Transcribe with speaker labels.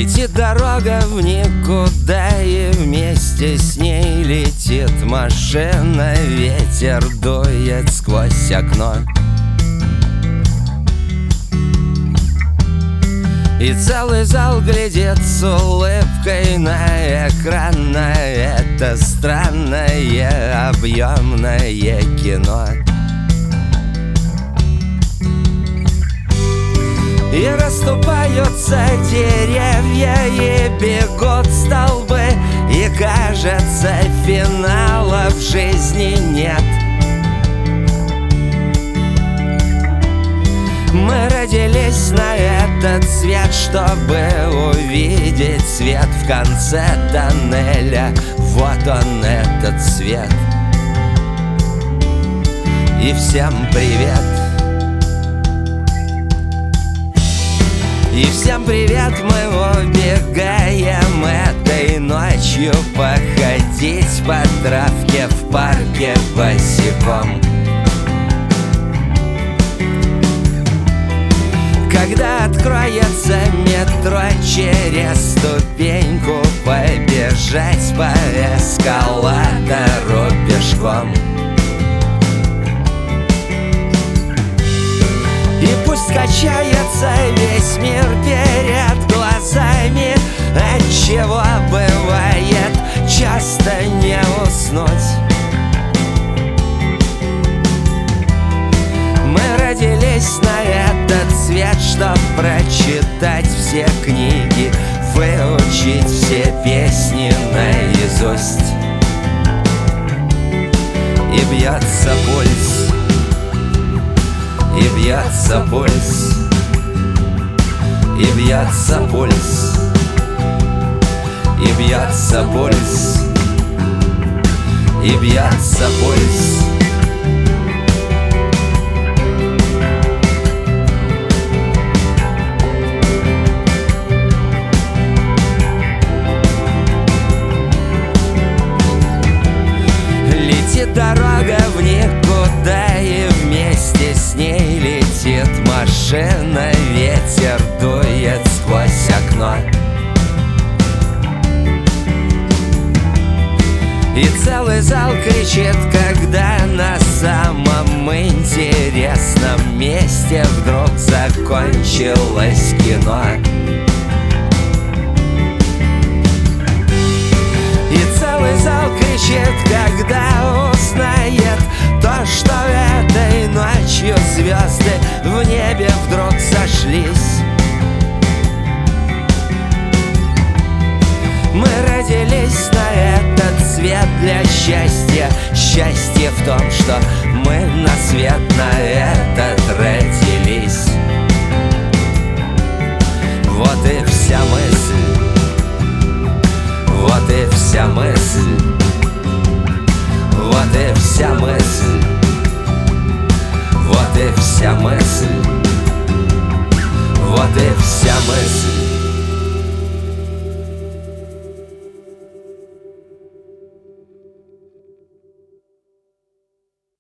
Speaker 1: Летит дорога в никуда, и вместе с ней летит машина. Ветер дует сквозь окно, и целый зал глядит с улыбкой на экран, на это странное объемное кино. И расступаются деревья, и бегут столбы, и кажется, финала в жизни нет. Мы родились на этот свет, чтобы увидеть свет в конце тоннеля. Вот он, этот свет. И всем привет. И всем привет, мы убегаем этой ночью походить по травке в парке босиком. Когда откроется метро, через ступеньку побежать по эскалатору пешком. И пусть качается весь мир перед глазами, отчего бывает часто не уснуть. Мы родились на этот свет, чтоб прочитать все книги, выучить все песни наизусть. И бьется пульс, и бьется пульс, и бьется пульс, и бьется пульс, и бьется пульс. Летит дорога в никуда, и вместе с ней летит машина. Ветер дует сквозь окно, и целый зал кричит, когда на самом интересном месте вдруг закончилось кино. И целый зал кричит, когда узнает то, что этой ночью звезды в небе вдруг сошлись. Мы родились на этот свет для счастья. Счастье в том, что мы на свет на этот родились. Вот и вся мысль, вот и вся мысль, вот и вся мысль, вот и вся мысль, вот и вся мысль.